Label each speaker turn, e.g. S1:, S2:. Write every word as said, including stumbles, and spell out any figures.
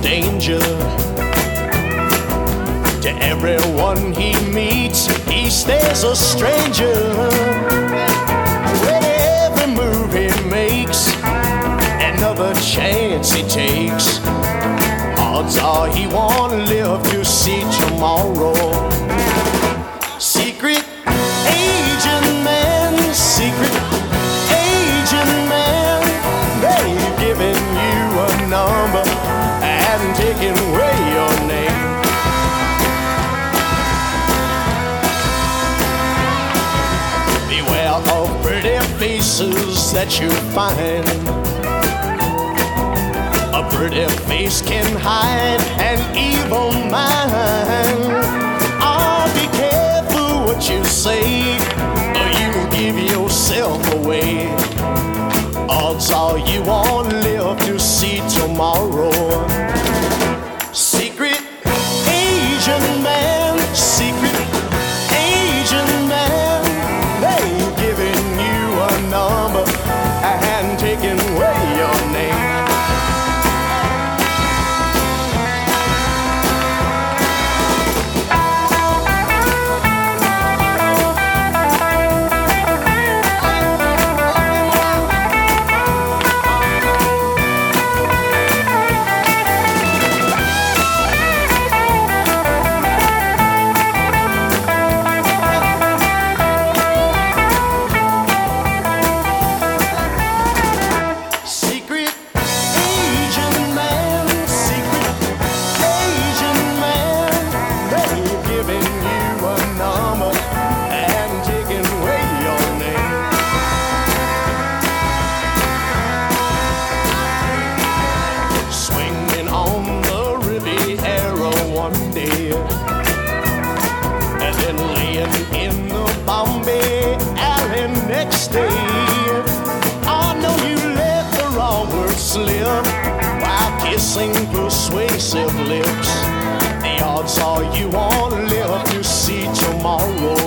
S1: danger. To everyone he meets, he stays a stranger. With every move he makes, another chance he takes, odds are he won't live to see tomorrow. Secret agent man, secret agent man, they've given you a number and taken away your name. Beware of pretty faces that you find. A pretty face can hide an evil mind. Oh, be careful what you say, or you give yourself away. Odds are you won't live to see tomorrow. Secret agent man, secret agent man, they've given you a number and taken away your name. And then laying in the Bombay alley next day. Oh no, you let the wrong word slip while kissing persuasive lips. The odds are you won't live to see tomorrow.